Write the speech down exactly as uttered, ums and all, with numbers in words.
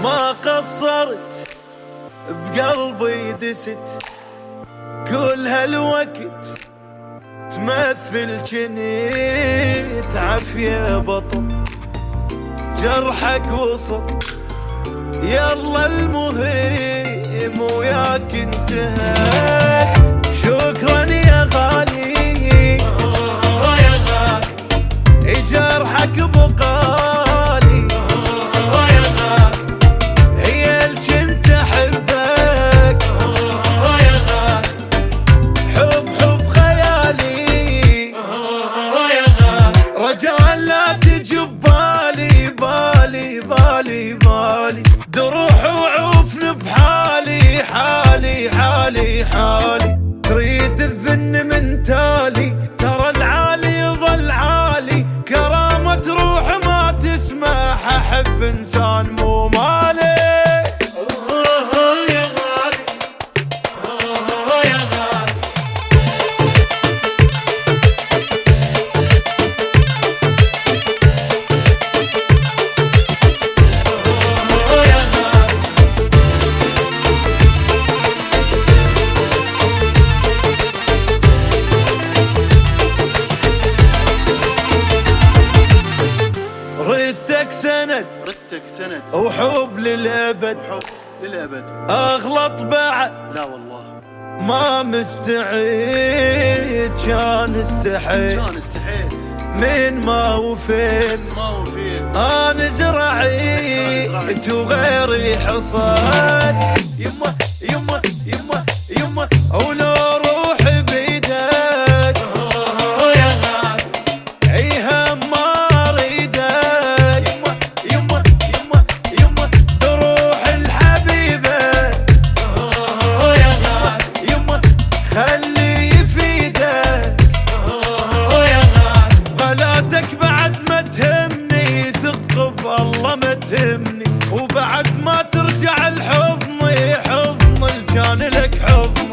ما قصرت بقلبي دست كل هالوقت تمثل جنيت عافية بطل جرحك وصل يلا المهم وياك انتهت شكرا يا غالي يا غالي جرحك بقالي يا غالي هي اللي كنت احبك يا غالي حب حب خيالي يا غالي رجاء لا تجب بالي بالي بالي بالي دروح وعوفن بحالي حالي حالي حالي تريد الذن من تالي ترى العالي ظل عالي كرامة روح ما تسمح احب انسان مو مالي ردتك سند ردتك سند وحب للأبد وحب للأبد أغلط بعد لا والله ما مستعيد كان استحيت كان استحيت من ما وفيت ما وفيت أنا زرعيت وغيري حصاد يما يما يما يما ولو روحي بيدك يا غالي ايها ما اريدك يما يما يما بروح الحبيبه يا غالي يما خلي يفيدك يا غالي غلاتك بعد ما تهمني ثق بالله ما تهمني وبعد ما ترجع الحضن حضن الجان لك حضن